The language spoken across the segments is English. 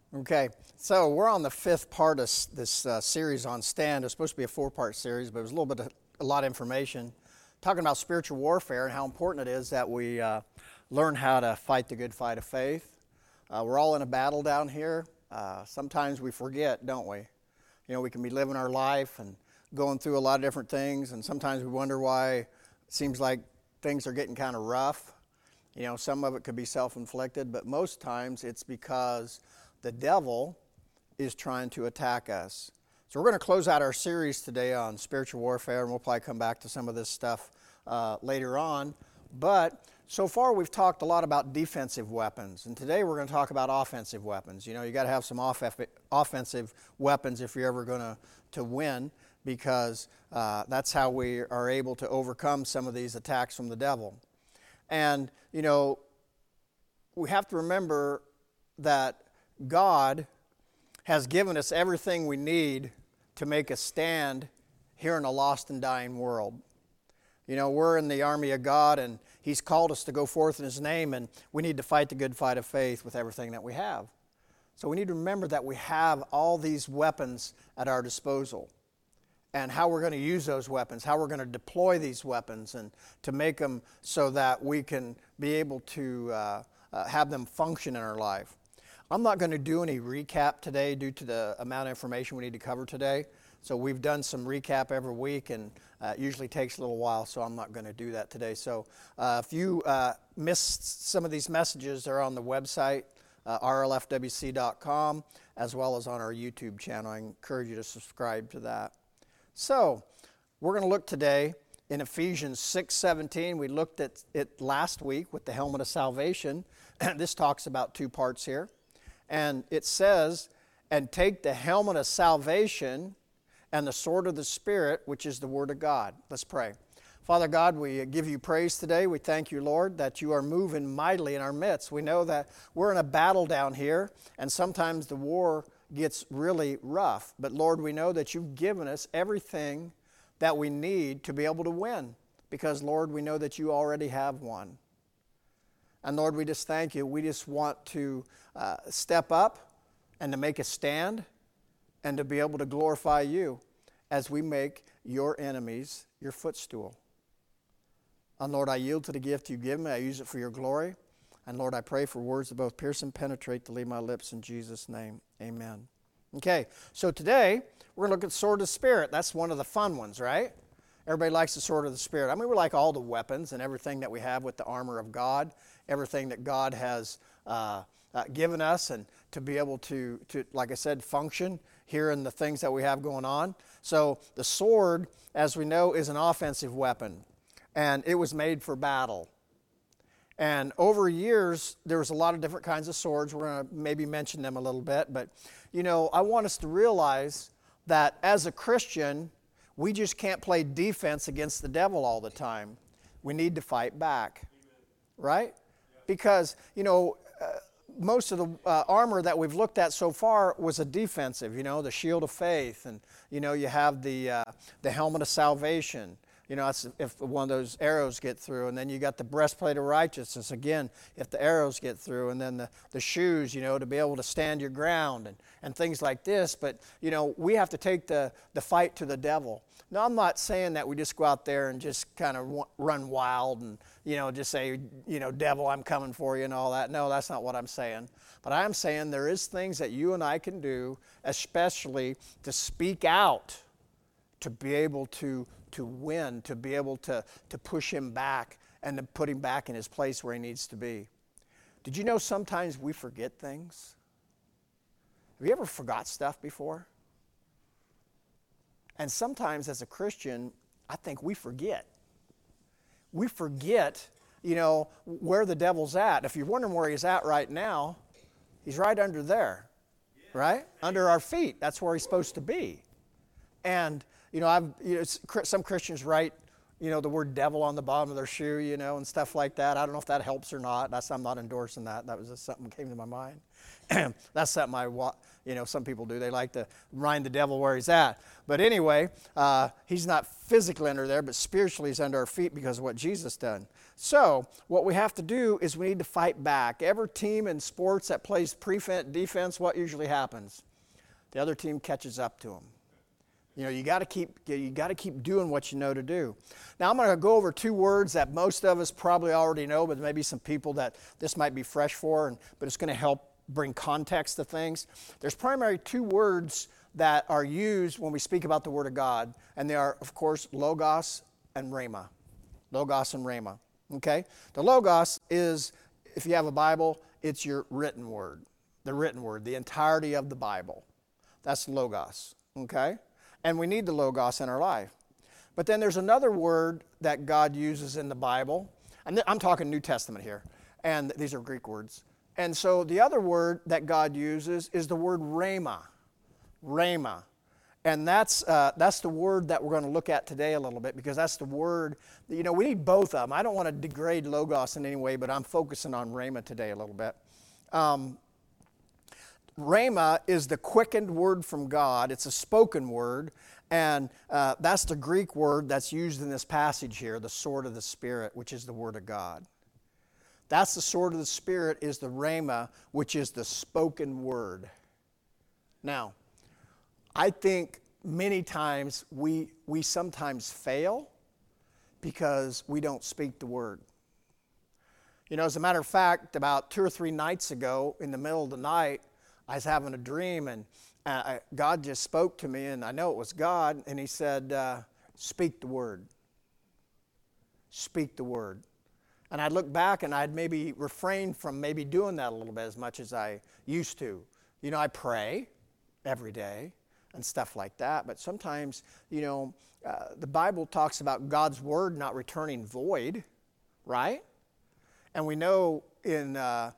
Okay, so we're on the fifth part of this series on Stand. It was supposed to be a four-part series, but it was a lot of information talking about spiritual warfare and how important it is that we learn how to fight the good fight of faith. We're all in a battle down here. Sometimes we forget, don't we? You know, we can be living our life and going through a lot of different things, and sometimes we wonder why it seems like things are getting kind of rough. You know, some of it could be self-inflicted, but most times it's because the devil is trying to attack us. So we're going to close out our series today on spiritual warfare, and we'll probably come back to some of this stuff later on. But so far we've talked a lot about defensive weapons, and today we're going to talk about offensive weapons. You know, you got to have some offensive weapons if you're ever going to win, because that's how we are able to overcome some of these attacks from the devil. And, you know, we have to remember that God has given us everything we need to make a stand here in a lost and dying world. You know, we're in the army of God, and He's called us to go forth in His name, and we need to fight the good fight of faith with everything that we have. So we need to remember that we have all these weapons at our disposal, and how we're going to use those weapons, how we're going to deploy these weapons, and to make them so that we can be able to have them function in our life. I'm not going to do any recap today due to the amount of information we need to cover today. So we've done some recap every week, and it usually takes a little while, so I'm not going to do that today. So if you missed some of these messages, they're on the website, rlfwc.com, as well as on our YouTube channel. I encourage you to subscribe to that. So we're going to look today in Ephesians 6:17. We looked at it last week with the helmet of salvation. This talks about two parts here. And it says, and take the helmet of salvation and the sword of the Spirit, which is the Word of God. Let's pray. Father God, we give you praise today. We thank you, Lord, that you are moving mightily in our midst. We know that we're in a battle down here, and sometimes the war gets really rough. But Lord, we know that you've given us everything that we need to be able to win, because Lord, we know that you already have won. And Lord, we just thank you. We just want to step up and to make a stand and to be able to glorify you as we make your enemies your footstool. And Lord, I yield to the gift you give me. I use it for your glory. And Lord, I pray for words that both pierce and penetrate to leave my lips in Jesus' name. Amen. Okay, so today we're going to look at the sword of the Spirit. That's one of the fun ones, right? Everybody likes the sword of the Spirit. I mean, we like all the weapons and everything that we have with the armor of God, everything that God has given us, and to be able to, like I said, function here in the things that we have going on. So the sword, as we know, is an offensive weapon, and it was made for battle. And over years, there was a lot of different kinds of swords. We're going to maybe mention them a little bit, but, you know, I want us to realize that as a Christian, we just can't play defense against the devil all the time. We need to fight back, right? Because, you know, most of the armor that we've looked at so far was a defensive, you know, the shield of faith, and, you know, you have the helmet of salvation. You know, that's if one of those arrows get through. And then you got the breastplate of righteousness, again, if the arrows get through. And then the shoes, you know, to be able to stand your ground and things like this. But, you know, we have to take the fight to the devil. Now, I'm not saying that we just go out there and just kind of run wild and, you know, just say, you know, devil, I'm coming for you and all that. No, that's not what I'm saying. But I'm saying there is things that you and I can do, especially to speak out, to be able to win, to be able to push him back and to put him back in his place where he needs to be. Did you know sometimes we forget things? Have you ever forgot stuff before? And sometimes as a Christian, I think we forget. We forget, you know, where the devil's at. If you're wondering where he's at right now, he's right under there, right? Under our feet. That's where he's supposed to be. And you know, some Christians write the word devil on the bottom of their shoe, and stuff like that. I don't know if that helps or not. I'm not endorsing that. That was just something that came to my mind. That's something some people do. They like to remind the devil where he's at. But anyway, he's not physically under there, but spiritually he's under our feet because of what Jesus done. So what we have to do is we need to fight back. Every team in sports that plays defense, what usually happens? The other team catches up to them. You got to keep doing what you know to do. Now I'm going to go over two words that most of us probably already know, but maybe some people that this might be fresh for, but it's going to help bring context to things. There's primarily two words that are used when we speak about the Word of God, and they are, of course, logos and rhema. Logos and rhema. Okay? The logos is, if you have a Bible, it's your written word. The written word, the entirety of the Bible. That's logos. Okay? And we need the logos in our life. But then there's another word that God uses in the Bible, and I'm talking New Testament here, and these are Greek words. And so the other word that God uses is the word rhema. Rhema. And that's the word that we're going to look at today a little bit, because that's the word, we need both of them. I don't want to degrade logos in any way, but I'm focusing on rhema today a little bit. Rhema is the quickened word from God. It's a spoken word, and that's the Greek word that's used in this passage here, the sword of the Spirit, which is the Word of God. That's the sword of the Spirit, is the rhema, which is the spoken word. Now, I think many times we sometimes fail because we don't speak the word. As a matter of fact, about 2 or 3 nights ago, in the middle of the night, I was having a dream, and God just spoke to me, and I know it was God, and He said, speak the word. Speak the word. And I'd look back, and I'd maybe refrain from maybe doing that a little bit as much as I used to. I pray every day and stuff like that, but sometimes, the Bible talks about God's word not returning void, right? And we know in the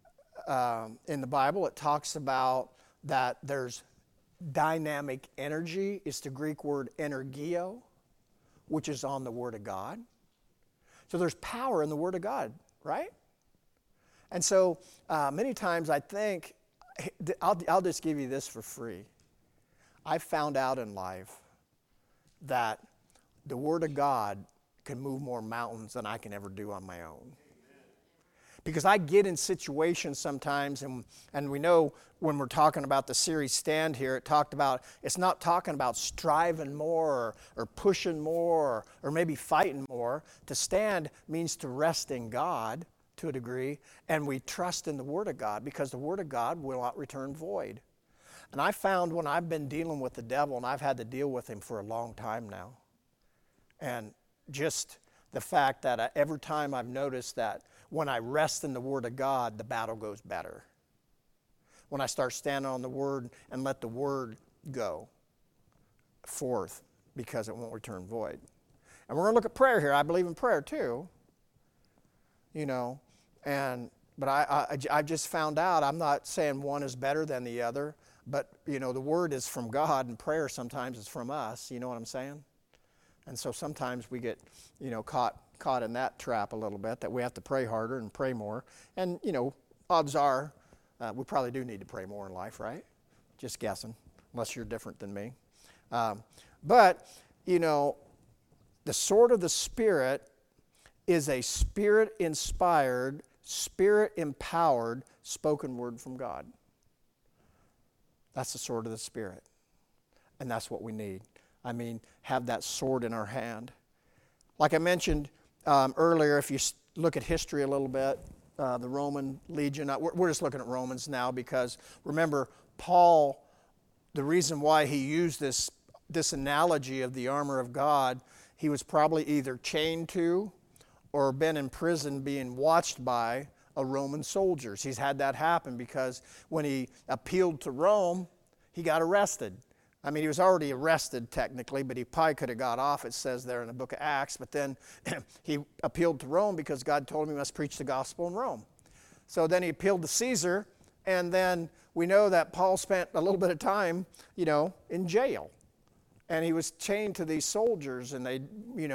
Bible it talks about that there's dynamic energy. It's the Greek word energeo, which is on the Word of God. So there's power in the Word of God, right? And so many times I think, I'll just give you this for free. I found out in life that the Word of God can move more mountains than I can ever do on my own. Because I get in situations sometimes, and we know when we're talking about the series Stand here, it's not talking about striving more or pushing more or maybe fighting more. To stand means to rest in God to a degree, and we trust in the Word of God, because the Word of God will not return void. And I found when I've been dealing with the devil, and I've had to deal with him for a long time now, and just the fact that every time I've noticed that when I rest in the Word of God, the battle goes better. When I start standing on the Word and let the Word go forth, because it won't return void. And we're going to look at prayer here. I believe in prayer too. But I just found out, I'm not saying one is better than the other, but the Word is from God, and prayer sometimes is from us. You know what I'm saying? And so sometimes we get caught in that trap a little bit, that we have to pray harder and pray more. And odds are we probably do need to pray more in life, right? Just guessing, unless you're different than me. But the sword of the Spirit is a Spirit-inspired, Spirit-empowered spoken word from God. That's the sword of the Spirit. And that's what we need. Have that sword in our hand. Like I mentioned earlier, if you look at history a little bit, the Roman legion, we're just looking at Romans now, because remember, Paul, the reason why he used this analogy of the armor of God, he was probably either chained to or been in prison being watched by a Roman soldiers. He's had that happen, because when he appealed to Rome, he got arrested. He was already arrested technically, but he probably could have got off, it says there in the book of Acts. But then he appealed to Rome because God told him he must preach the gospel in Rome. So then he appealed to Caesar, and then we know that Paul spent a little bit of time, in jail. And he was chained to these soldiers, and they,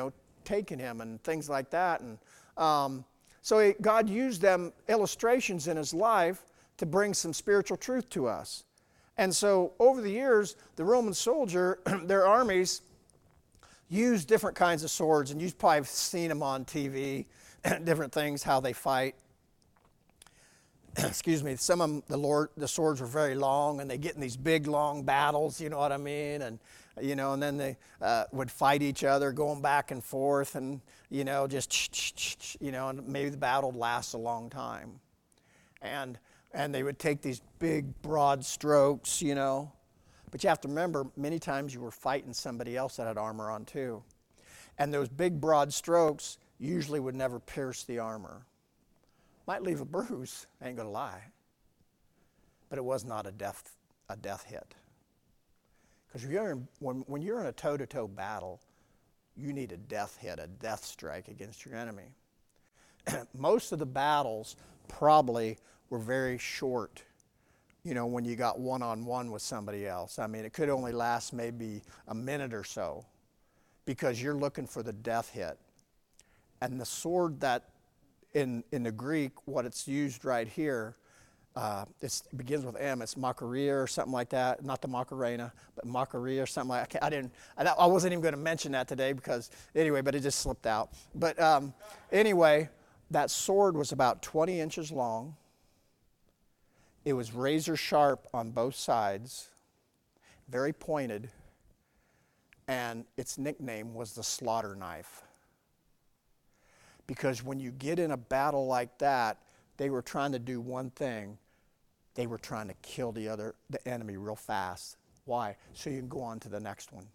taken him and things like that. And God used them illustrations in his life to bring some spiritual truth to us. And so over the years, the Roman soldier, their armies used different kinds of swords, and you've probably seen them on TV, different things, how they fight. Excuse me, some of them, the swords were very long, and they get in these big, long battles, you know what I mean? And, and then they would fight each other, going back and forth, and, just, and maybe the battle would last a long time. And they would take these big, broad strokes, But you have to remember, many times you were fighting somebody else that had armor on too. And those big, broad strokes usually would never pierce the armor. Might leave a bruise, I ain't gonna lie. But it was not a death hit. Because when you're in a toe-to-toe battle, you need a death hit, a death strike against your enemy. Most of the battles probably were very short, when you got one-on-one with somebody else. I mean, it could only last maybe a minute or so because you're looking for the death hit. And the sword that, in the Greek, what it's used right here, it begins with M. It's Makaria or something like that. Not the Macarena, but Makaria or something like that. I wasn't even going to mention that today but it just slipped out. But anyway, that sword was about 20 inches long. It was razor sharp on both sides, very pointed, and its nickname was the slaughter knife. Because when you get in a battle like that, they were trying to do one thing. They were trying to kill the enemy real fast. Why? So you can go on to the next one.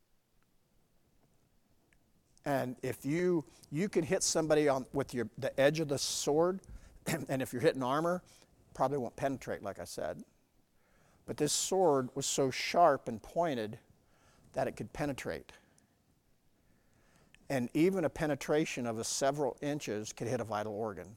And if you can hit somebody with the edge of the sword, and if you're hitting armor, probably won't penetrate, like I said. But this sword was so sharp and pointed that it could penetrate. And even a penetration of several inches could hit a vital organ.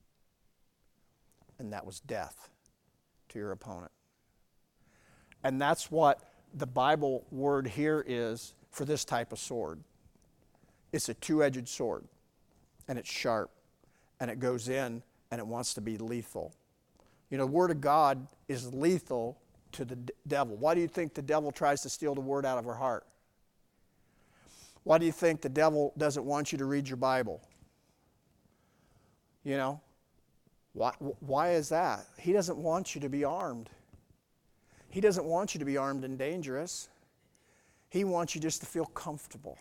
And that was death to your opponent. And that's what the Bible word here is for this type of sword. It's a two-edged sword, and it's sharp, and it goes in, and it wants to be lethal. The Word of God is lethal to the devil. Why do you think the devil tries to steal the Word out of our heart? Why do you think the devil doesn't want you to read your Bible? Why is that? He doesn't want you to be armed. He doesn't want you to be armed and dangerous. He wants you just to feel comfortable.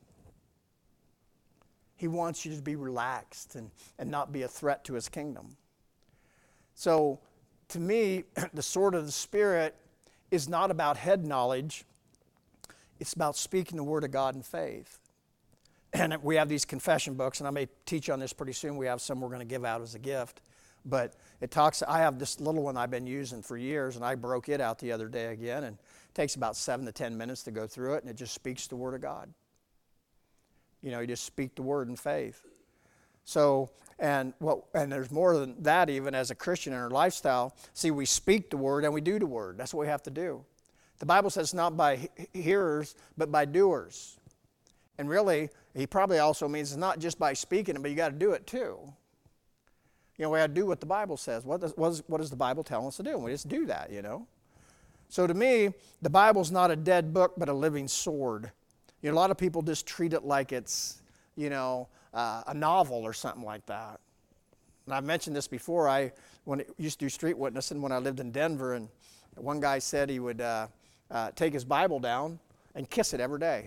He wants you to be relaxed and not be a threat to his kingdom. So, to me, the sword of the Spirit is not about head knowledge. It's about speaking the Word of God in faith. And we have these confession books, and I may teach on this pretty soon. We have some we're going to give out as a gift. But I have this little one I've been using for years, and I broke it out the other day again, and it takes about 7 to 10 minutes to go through it, and it just speaks the Word of God. You just speak the Word in faith. So, and there's more than that even as a Christian in our lifestyle. See, we speak the Word and we do the Word. That's what we have to do. The Bible says not by hearers, but by doers. And really, he probably also means it's not just by speaking it, but you got to do it too. We got to do what the Bible says. What does the Bible tell us to do? And we just do that, So to me, the Bible's not a dead book, but a living sword. A lot of people just treat it like it's, a novel or something like that. And I've mentioned this before. When I used to do street witnessing when I lived in Denver, and one guy said he would take his Bible down and kiss it every day.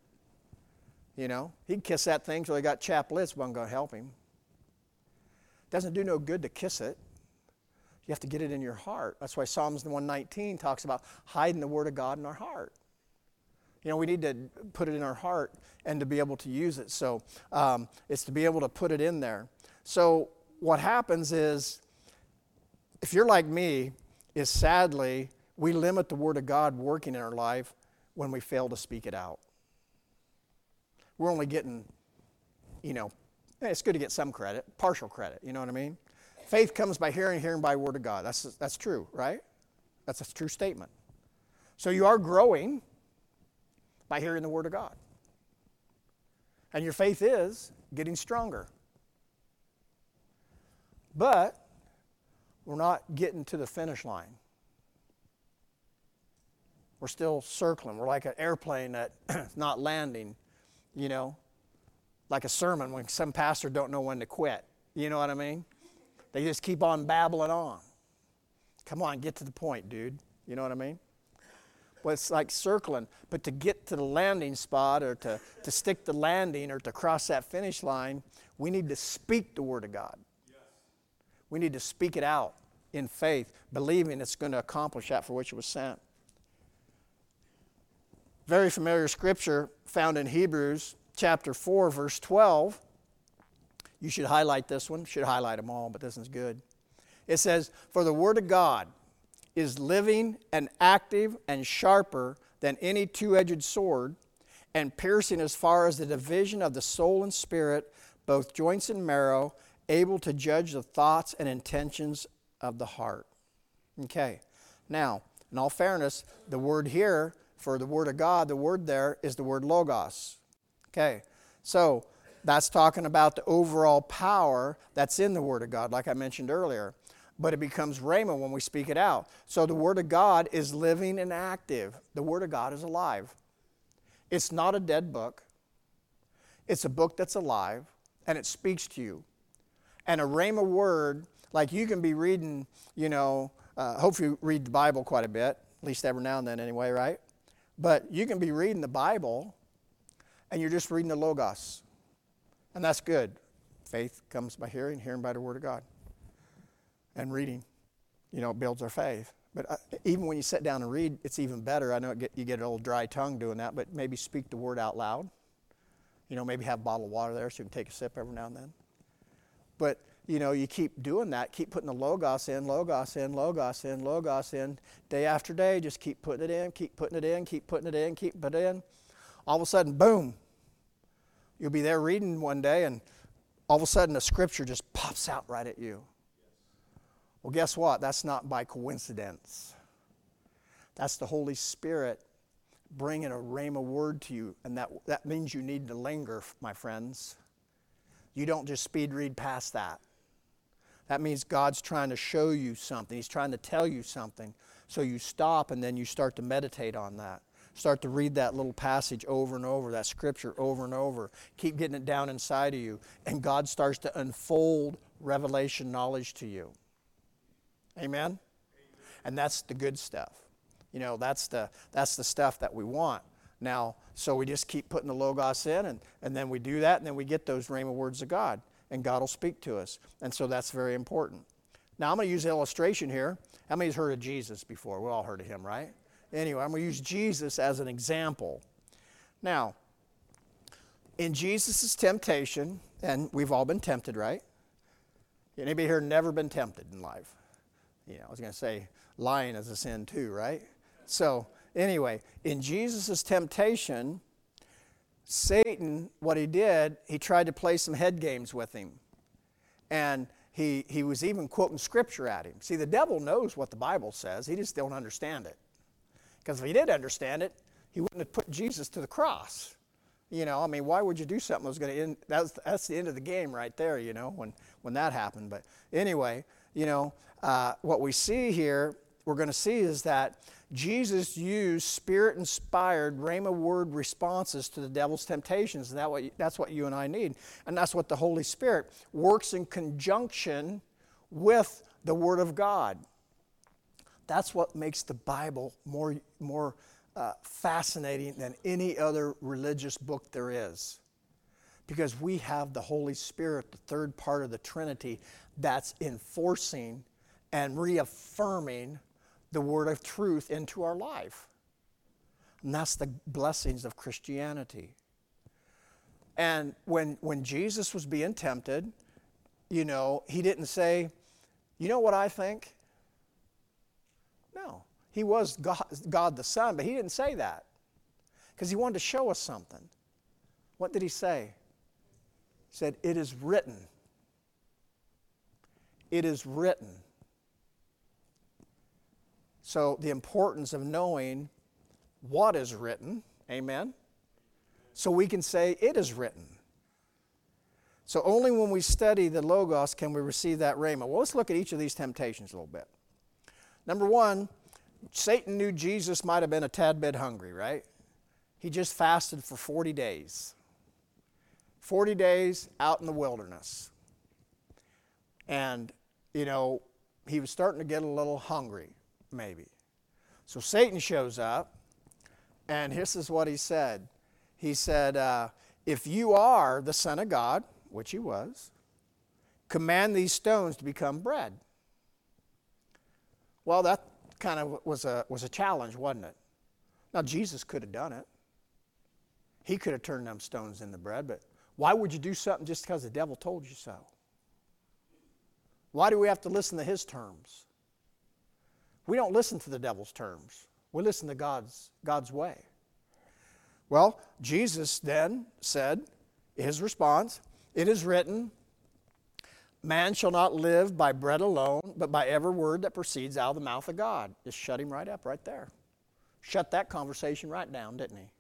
He'd kiss that thing till he got chapped lips. Wasn't going to help him. Doesn't do no good to kiss it. You have to get it in your heart. That's why Psalms 119 talks about hiding the Word of God in our heart. We need to put it in our heart and to be able to use it. So it's to be able to put it in there. So what happens is, if you're like me, is sadly, we limit the Word of God working in our life when we fail to speak it out. We're only getting, it's good to get some credit, partial credit, you know what I mean? Faith comes by hearing, hearing by the Word of God. That's true, right? That's a true statement. So you are growing by hearing the Word of God. And your faith is getting stronger. But we're not getting to the finish line. We're still circling. We're like an airplane that's not landing, you know, like a sermon when some pastor don't know when to quit. You know what I mean? They just keep on babbling on. Come on, get to the point, dude. You know what I mean? Well, it's like circling. But to get to the landing spot or to stick the landing or to cross that finish line, we need to speak the Word of God. Yes. We need to speak it out in faith, believing it's going to accomplish that for which it was sent. Very familiar scripture found in Hebrews chapter 4, verse 12. You should highlight this one. Should highlight them all, but this one's good. It says, "For the Word of God is living and active and sharper than any two-edged sword, and piercing as far as the division of the soul and spirit, both joints and marrow, able to judge the thoughts and intentions of the heart." Okay. Now, in all fairness, the word here for the Word of God, the word there is the word logos. Okay. So, that's talking about the overall power that's in the Word of God, like I mentioned earlier. But it becomes rhema when we speak it out. So the Word of God is living and active. The Word of God is alive. It's not a dead book. It's a book that's alive, and it speaks to you. And a rhema word, like you can be reading, you know, hopefully you read the Bible quite a bit, at least every now and then anyway, right? But you can be reading the Bible, and you're just reading the Logos. And that's good. Faith comes by hearing, hearing by the Word of God. And reading, you know, builds our faith. But even when you sit down and read, it's even better. I know you get an old dry tongue doing that, but maybe speak the word out loud. You know, maybe have a bottle of water there so you can take a sip every now and then. But, you know, you keep doing that, keep putting the Logos in, Logos in, Logos in, Logos in, day after day, just keep putting it in, keep putting it in, keep putting it in, keep putting it in. All of a sudden, boom, you'll be there reading one day, and all of a sudden the scripture just pops out right at you. Well, guess what? That's not by coincidence. That's the Holy Spirit bringing a rhema word to you, and that means you need to linger, my friends. You don't just speed read past that. That means God's trying to show you something. He's trying to tell you something. So you stop, and then you start to meditate on that. Start to read that little passage over and over, that scripture over and over. Keep getting it down inside of you, and God starts to unfold revelation knowledge to you. Amen? And that's the good stuff. You know, that's the stuff that we want. Now, so we just keep putting the Logos in, and then we do that, and then we get those rhema words of God, and God will speak to us. And so that's very important. Now, I'm going to use an illustration here. How many's heard of Jesus before? We all heard of him, right? Anyway, I'm going to use Jesus as an example. Now, in Jesus' temptation, and we've all been tempted, right? Anybody here never been tempted in life? You know, I was going to say lying is a sin too, right? So anyway, in Jesus' temptation, Satan, what he did, he tried to play some head games with him. And he was even quoting scripture at him. See, the devil knows what the Bible says. He just don't understand it. Because if he did understand it, he wouldn't have put Jesus to the cross. You know, I mean, why would you do something that was going to end? That's the end of the game right there, you know, when that happened. But anyway, you know, what we see here, we're going to see is that Jesus used Spirit-inspired Rhema word responses to the devil's temptations. And that's what you and I need. And that's what the Holy Spirit works in conjunction with the Word of God. That's what makes the Bible more fascinating than any other religious book there is. Because we have the Holy Spirit, the third part of the Trinity, that's enforcing and reaffirming the word of truth into our life. And that's the blessings of Christianity. And when Jesus was being tempted, you know, he didn't say, you know what I think? No. He was God the Son, but he didn't say that. Because he wanted to show us something. What did he say? He said, it is written. It is written. So the importance of knowing what is written, amen? So we can say it is written. So only when we study the Logos can we receive that rhema. Well, let's look at each of these temptations a little bit. Number one, Satan knew Jesus might have been a tad bit hungry, right? He just fasted for 40 days. 40 days out in the wilderness. And, you know, he was starting to get a little hungry, maybe. So Satan shows up, and this is what he said. He said, if you are the Son of God, which he was, command these stones to become bread. Well, that kind of was a challenge, wasn't it? Now, Jesus could have done it. He could have turned them stones into bread, but why would you do something just because the devil told you so? Why do we have to listen to his terms? We don't listen to the devil's terms. We listen to God's way. Well, Jesus then said, his response, it is written, man shall not live by bread alone, but by every word that proceeds out of the mouth of God. Just shut him right up right there. Shut that conversation right down, didn't he?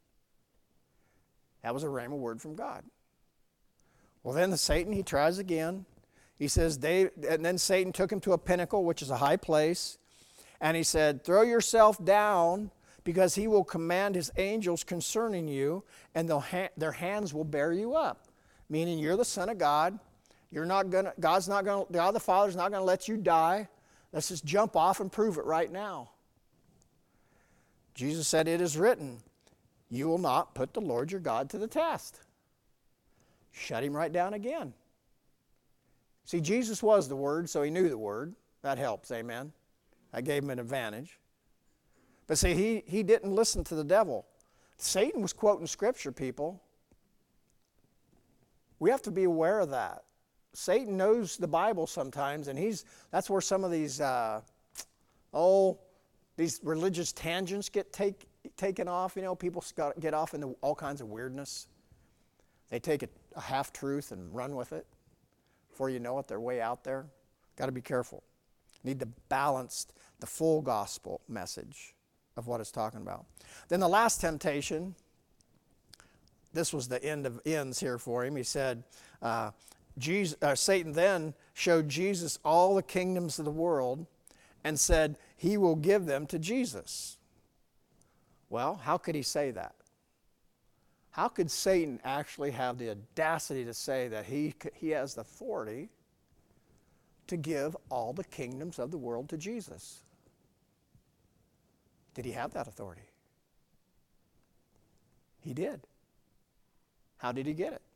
That was a rhema word from God. Well, then Satan, he tries again. He says, and then Satan took him to a pinnacle, which is a high place, and he said, throw yourself down, because he will command his angels concerning you, and their hands will bear you up. Meaning you're the Son of God. God the Father's not going to let you die. Let's just jump off and prove it right now. Jesus said, it is written, you will not put the Lord your God to the test. Shut him right down again. See, Jesus was the Word, so he knew the Word. That helps, amen. That gave him an advantage. But see, he didn't listen to the devil. Satan was quoting Scripture, people. We have to be aware of that. Satan knows the Bible sometimes, and that's where some of these these religious tangents get taken off. You know, people get off into all kinds of weirdness. They take a half-truth and run with it. Before you know it, they're way out there. Got to be careful. Need to balance the full gospel message of what it's talking about. Then the last temptation, this was the end of ends here for him. He said, Satan then showed Jesus all the kingdoms of the world and said he will give them to Jesus. Well, how could he say that? How could Satan actually have the audacity to say that he has the authority to give all the kingdoms of the world to Jesus? Did he have that authority? He did. How did he get it?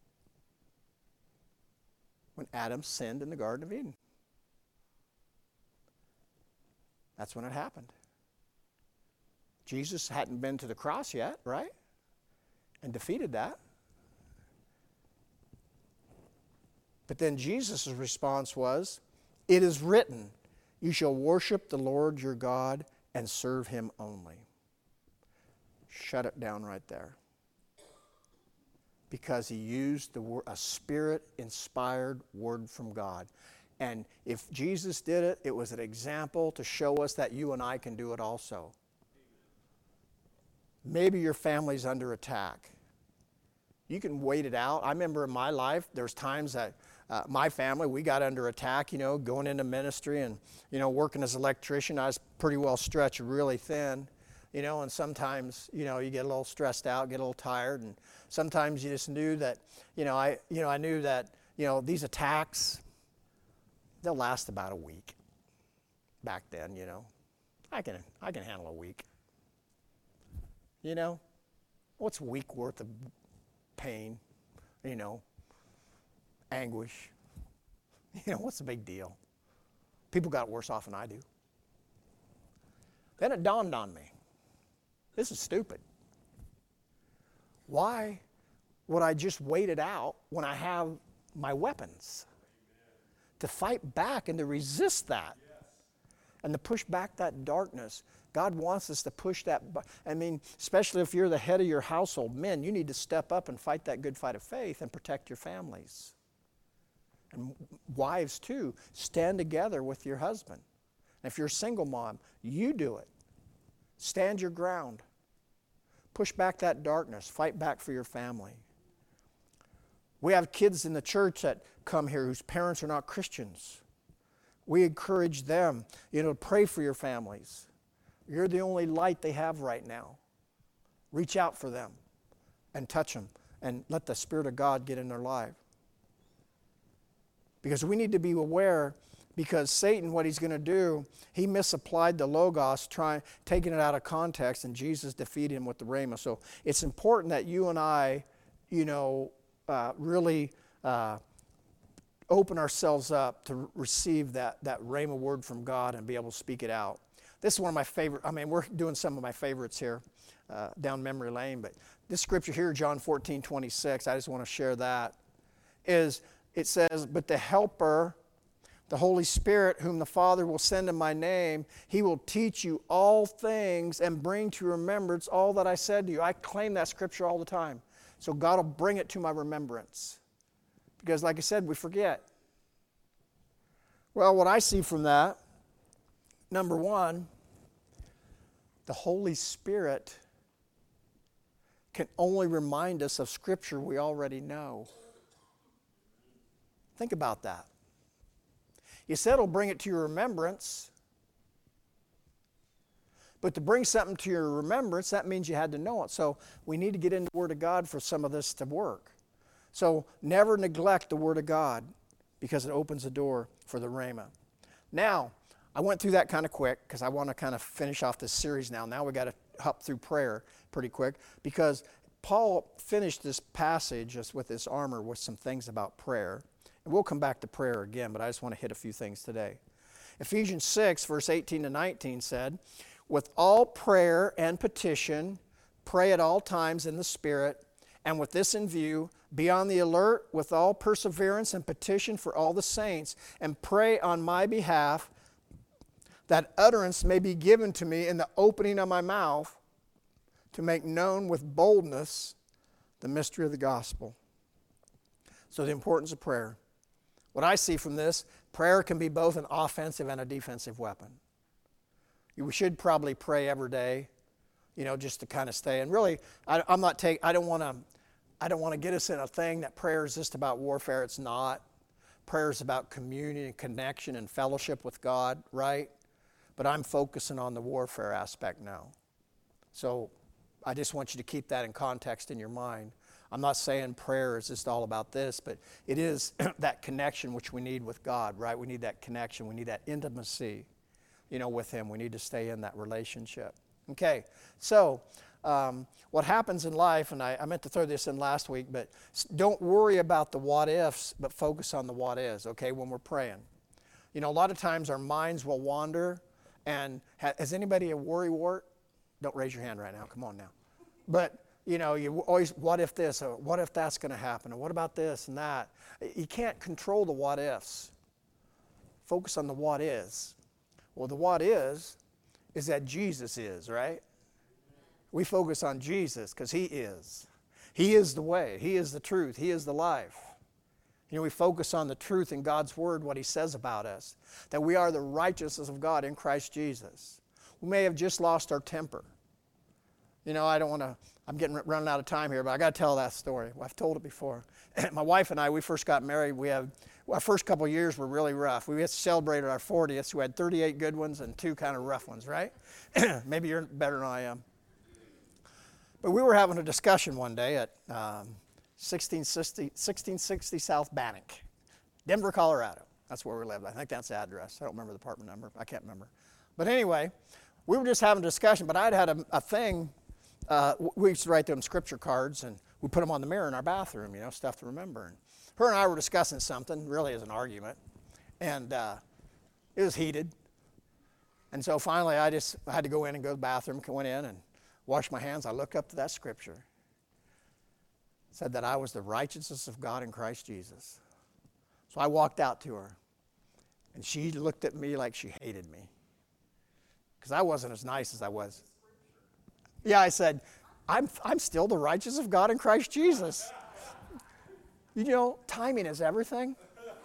When Adam sinned in the Garden of Eden. That's when it happened. Jesus hadn't been to the cross yet, right? And defeated that. But then Jesus' response was, it is written, you shall worship the Lord your God and serve him only. Shut it down right there. Because he used a Spirit-inspired word from God. And if Jesus did it, it was an example to show us that you and I can do it also. Maybe your family's under attack. You can wait it out. I remember in my life, there's times that my family, we got under attack, going into ministry and, working as an electrician. I was pretty well stretched really thin, and sometimes, you get a little stressed out, get a little tired. And sometimes you just knew that, I knew that, these attacks, they'll last about a week. Back then, I can handle a week. What's a week worth of pain, anguish? What's the big deal? People got worse off than I do. Then it dawned on me, this is stupid. Why would I just wait it out when I have my weapons? To fight back and to resist that. And to push back that darkness. God wants us to push that. Especially if you're the head of your household, men, you need to step up and fight that good fight of faith and protect your families. And wives too, stand together with your husband. And if you're a single mom, you do it. Stand your ground. Push back that darkness. Fight back for your family. We have kids in the church that come here whose parents are not Christians. We encourage them, to pray for your families. You're the only light they have right now. Reach out for them and touch them and let the Spirit of God get in their life. Because we need to be aware, because Satan, what he's going to do, he misapplied the Logos, taking it out of context, and Jesus defeated him with the Rhema. So it's important that you and I, really open ourselves up to receive that Rhema word from God and be able to speak it out. This is one of my favorite, we're doing some of my favorites here down memory lane, but this scripture here, John 14:26, I just want to share that, it says, but the Helper, the Holy Spirit, whom the Father will send in my name, he will teach you all things and bring to remembrance all that I said to you. I claim that scripture all the time. So God will bring it to my remembrance. Because like I said, we forget. Well, what I see from that, number one, the Holy Spirit can only remind us of scripture we already know. Think about that. You said it'll bring it to your remembrance. But to bring something to your remembrance, that means you had to know it. So we need to get into the Word of God for some of this to work. So never neglect the Word of God, because it opens the door for the Rhema. Now, I went through that kind of quick because I want to kind of finish off this series now. Now we got to hop through prayer pretty quick, because Paul finished this passage just with this armor with some things about prayer. And we'll come back to prayer again, but I just want to hit a few things today. Ephesians 6, verse 18 to 19 said, with all prayer and petition, pray at all times in the Spirit, and with this in view, be on the alert with all perseverance and petition for all the saints, and pray on my behalf, that utterance may be given to me in the opening of my mouth, to make known with boldness the mystery of the gospel. So the importance of prayer. What I see from this, prayer can be both an offensive and a defensive weapon. We should probably pray every day, just to kind of stay. And really, I don't want to get us in a thing that prayer is just about warfare. It's not. Prayer is about communion and connection and fellowship with God, right? But I'm focusing on the warfare aspect now. So I just want you to keep that in context in your mind. I'm not saying prayer is just all about this, but it is that connection which we need with God, right? We need that connection. We need that intimacy, with Him. We need to stay in that relationship. Okay, so what happens in life, and I meant to throw this in last week, but don't worry about the what ifs, but focus on the what is, okay, when we're praying. A lot of times our minds will wander, and has anybody a worry wart? Don't raise your hand right now, come on now. But, you always, what if this, or what if that's going to happen, or what about this and that? You can't control the what ifs. Focus on the what is. Well, the what is that Jesus is, right? We focus on Jesus because He is. He is the way. He is the truth. He is the life. We focus on the truth in God's Word, what He says about us, that we are the righteousness of God in Christ Jesus. We may have just lost our temper. I don't want to, I'm running out of time here, but I got to tell that story. I've told it before. My wife and I, we first got married. Our first couple of years were really rough. We just celebrated our 40th. We had 38 good ones and 2 kind of rough ones, right? Maybe you're better than I am. But we were having a discussion one day at 1660 South Bannock, Denver, Colorado. That's where we lived. I think that's the address. I don't remember the apartment number. I can't remember. But anyway, we were just having a discussion, but I'd had a thing. We used to write them scripture cards, and we put them on the mirror in our bathroom, stuff to remember. And her and I were discussing something, really as an argument, and it was heated. And so finally I had to go in and go to the bathroom, went in and washed my hands. I looked up to that scripture. It said that I was the righteousness of God in Christ Jesus. So I walked out to her, and she looked at me like she hated me, because I wasn't as nice as I was. Yeah, I said, I'm still the righteousness of God in Christ Jesus. Timing is everything.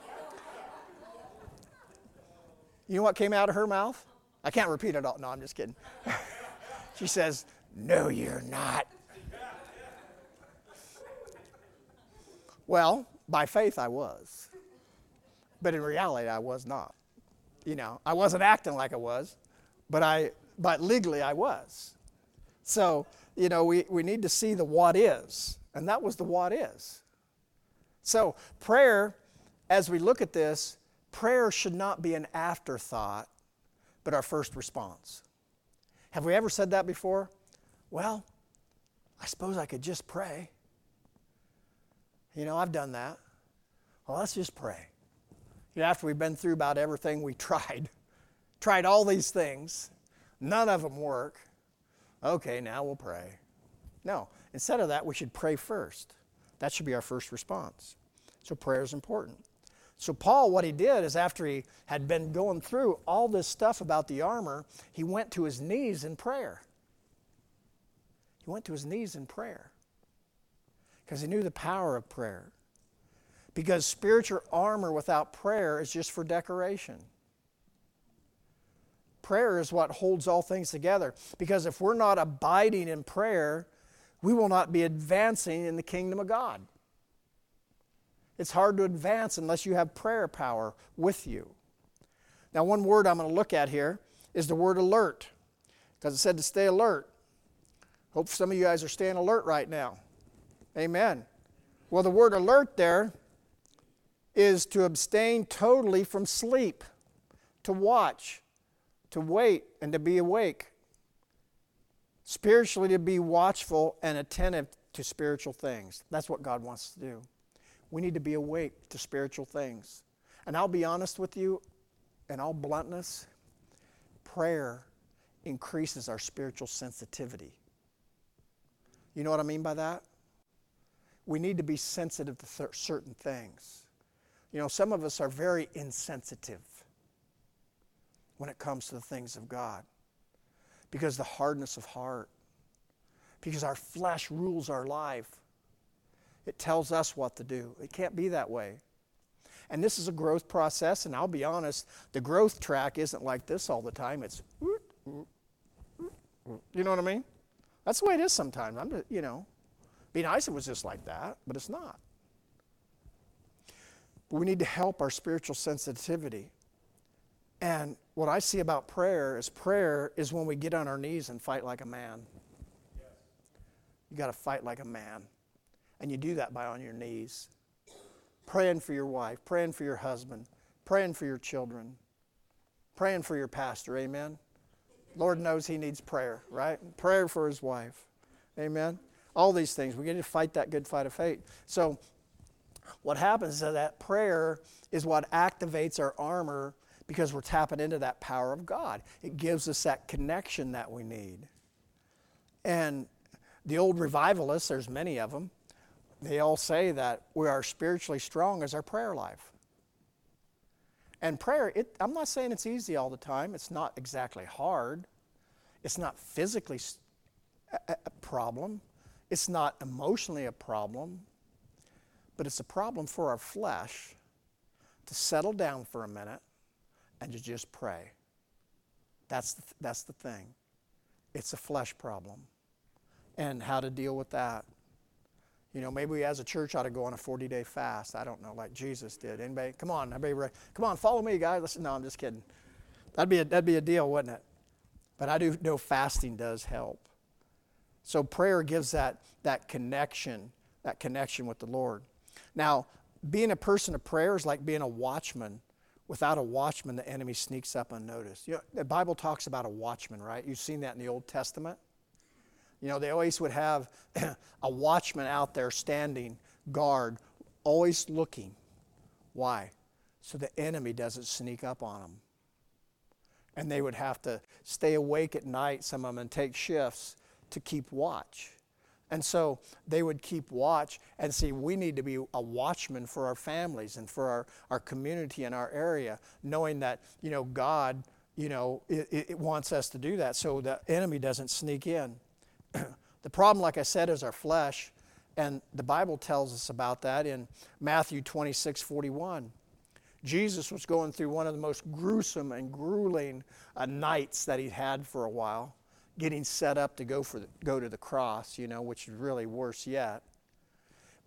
You know what came out of her mouth? I can't repeat it all. No, I'm just kidding. She says, "No, you're not." Well, by faith I was. But in reality, I was not. I wasn't acting like I was, but legally I was. So, we need to see the what is. And that was the what is. So prayer, as we look at this, prayer should not be an afterthought, but our first response. Have we ever said that before? Well, I suppose I could just pray. I've done that. Well, let's just pray. After we've been through about everything we tried all these things, none of them work. Okay, now we'll pray. No, instead of that, we should pray first. That should be our first response. So prayer is important. So Paul, what he did is after he had been going through all this stuff about the armor, he went to his knees in prayer. He went to his knees in prayer because he knew the power of prayer. Because spiritual armor without prayer is just for decoration. Prayer is what holds all things together. Because if we're not abiding in prayer, we will not be advancing in the kingdom of God. It's hard to advance unless you have prayer power with you. Now, one word I'm going to look at here is the word alert. Because it said to stay alert. Hope some of you guys are staying alert right now. Amen. Well, the word alert there is to abstain totally from sleep, to watch, to wait, and to be awake. Spiritually, to be watchful and attentive to spiritual things. That's what God wants to do. We need to be awake to spiritual things. And I'll be honest with you, in all bluntness, prayer increases our spiritual sensitivity. You know what I mean by that? We need to be sensitive to certain things. Some of us are very insensitive when it comes to the things of God because the hardness of heart, because our flesh rules our life. It tells us what to do. It can't be that way. And this is a growth process, and I'll be honest, the growth track isn't like this all the time. It's, you know what I mean? That's the way it is sometimes. Be nice if it was just like that, but it's not. But we need to help our spiritual sensitivity. And what I see about prayer is when we get on our knees and fight like a man. Yes. You got to fight like a man. And you do that by on your knees. Praying for your wife, praying for your husband, praying for your children, praying for your pastor, amen? Lord knows he needs prayer, right? Prayer for his wife, amen? All these things. We get to fight that good fight of faith. So what happens is that prayer is what activates our armor because we're tapping into that power of God. It gives us that connection that we need. And the old revivalists, there's many of them, they all say that we are spiritually strong as our prayer life. And prayer, I'm not saying it's easy all the time. It's not exactly hard. It's not physically a problem. It's not emotionally a problem. But it's a problem for our flesh to settle down for a minute and to just pray. That's the thing. It's a flesh problem. And how to deal with that. Maybe we as a church ought to go on a 40-day fast. I don't know, like Jesus did. Anybody? Come on, everybody, come on, follow me, guys. Listen, no, I'm just kidding. That'd be a deal, wouldn't it? But I do know fasting does help. So prayer gives that connection with the Lord. Now, being a person of prayer is like being a watchman. Without a watchman, the enemy sneaks up unnoticed. The Bible talks about a watchman, right? You've seen that in the Old Testament. They always would have a watchman out there standing guard, always looking. Why? So the enemy doesn't sneak up on them. And they would have to stay awake at night, some of them, and take shifts to keep watch. And so they would keep watch and see, we need to be a watchman for our families and for our community and our area, knowing that, God, it wants us to do that so the enemy doesn't sneak in. The problem, like I said, is our flesh, and the Bible tells us about that in Matthew 26:41. Jesus was going through one of the most gruesome and grueling nights that he'd had for a while, getting set up to go to the cross, which is really worse yet.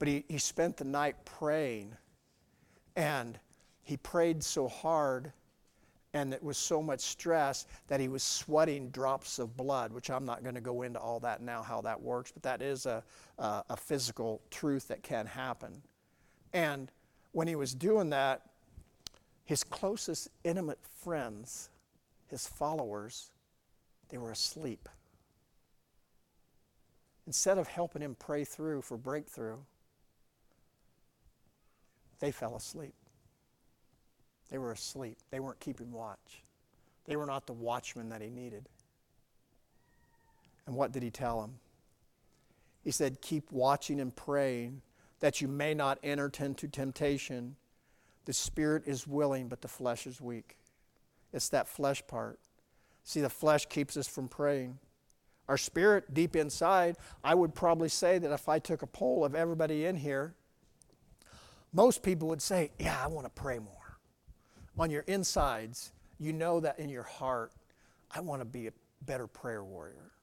But he spent the night praying, and he prayed so hard, and it was so much stress that he was sweating drops of blood, which I'm not going to go into all that now, how that works, but that is a physical truth that can happen. And when he was doing that, his closest intimate friends, his followers, they were asleep. Instead of helping him pray through for breakthrough, they fell asleep. They were asleep. They weren't keeping watch. They were not the watchmen that he needed. And what did he tell them? He said, keep watching and praying that you may not enter into temptation. The spirit is willing, but the flesh is weak. It's that flesh part. See, the flesh keeps us from praying. Our spirit, deep inside, I would probably say that if I took a poll of everybody in here, most people would say, yeah, I want to pray more. On your insides, you know that in your heart, I want to be a better prayer warrior.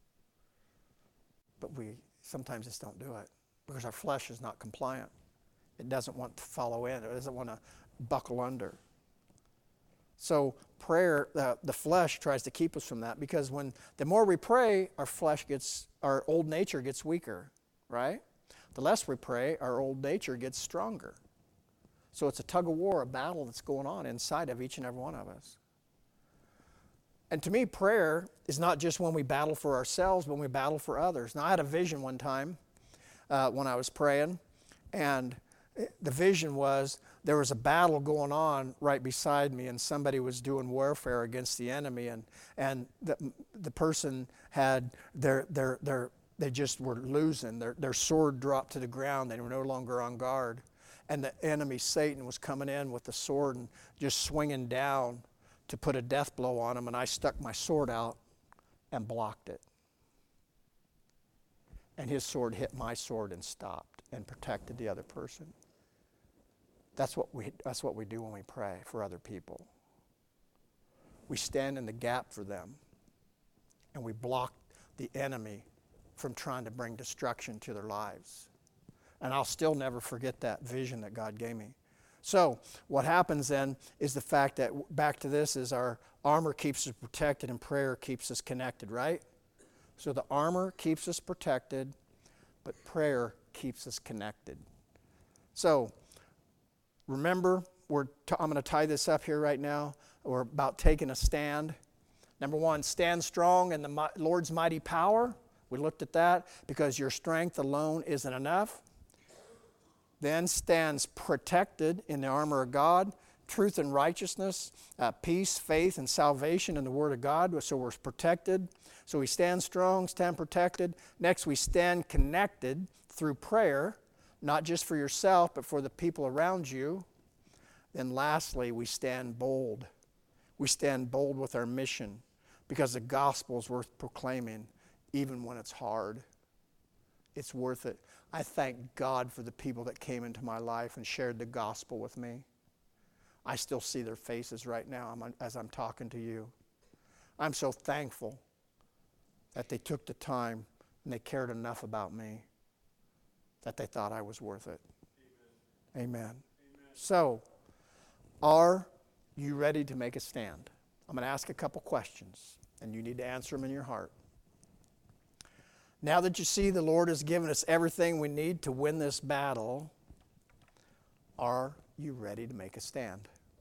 But we sometimes just don't do it because our flesh is not compliant. It doesn't want to follow in. It doesn't want to buckle under. So prayer, the flesh tries to keep us from that, because the more we pray, our old nature gets weaker, right? The less we pray, our old nature gets stronger. So it's a tug of war, a battle that's going on inside of each and every one of us. And to me, prayer is not just when we battle for ourselves, but when we battle for others. Now, I had a vision one time when I was praying, and the vision was there was a battle going on right beside me, and somebody was doing warfare against the enemy, and the person had they just were losing. Their sword dropped to the ground. They were no longer on guard. And the enemy, Satan, was coming in with the sword and just swinging down to put a death blow on him, and I stuck my sword out and blocked it. And his sword hit my sword and stopped and protected the other person. That's what we do when we pray for other people. We stand in the gap for them, and we block the enemy from trying to bring destruction to their lives. And I'll still never forget that vision that God gave me. So what happens then is the fact that, back to this, is our armor keeps us protected and prayer keeps us connected, right? So the armor keeps us protected, but prayer keeps us connected. So remember, I'm going to tie this up here right now. We're about taking a stand. Number one, stand strong in the Lord's mighty power. We looked at that, because your strength alone isn't enough. Then stands protected in the armor of God, truth and righteousness, peace, faith, and salvation in the Word of God. So we're protected. So we stand strong, stand protected. Next, we stand connected through prayer, not just for yourself, but for the people around you. Then lastly, we stand bold. We stand bold with our mission, because the gospel is worth proclaiming, even when it's hard. It's worth it. I thank God for the people that came into my life and shared the gospel with me. I still see their faces right now as I'm talking to you. I'm so thankful that they took the time and they cared enough about me that they thought I was worth it. Amen. Amen. So, are you ready to make a stand? I'm going to ask a couple questions, and you need to answer them in your heart. Now that you see the Lord has given us everything we need to win this battle, are you ready to make a stand?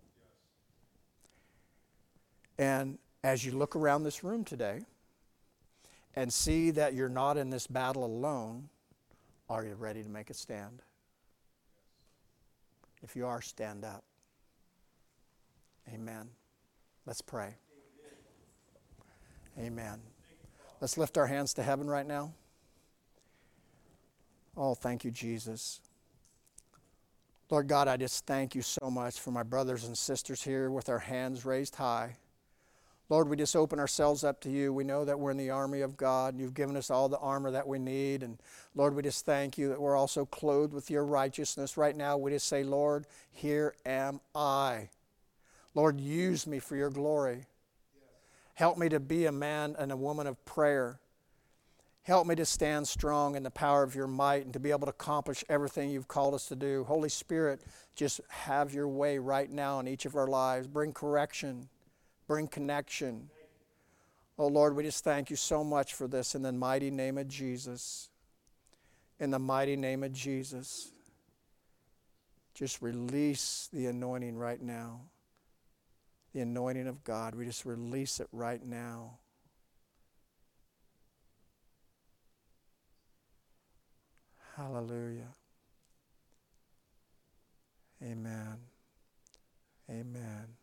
And as you look around this room today and see that you're not in this battle alone, are you ready to make a stand? If you are, stand up. Amen. Let's pray. Amen. Let's lift our hands to heaven right now. Oh, thank you, Jesus. Lord God, I just thank you so much for my brothers and sisters here with our hands raised high. Lord, we just open ourselves up to you. We know that we're in the army of God, and you've given us all the armor that we need. And Lord, we just thank you that we're also clothed with your righteousness. Right now, we just say, Lord, here am I. Lord, use me for your glory. Help me to be a man and a woman of prayer. Help me to stand strong in the power of your might and to be able to accomplish everything you've called us to do. Holy Spirit, just have your way right now in each of our lives. Bring correction. Bring connection. Oh Lord, we just thank you so much for this in the mighty name of Jesus. In the mighty name of Jesus. Just release the anointing right now. The anointing of God. We just release it right now. Hallelujah. Amen. Amen.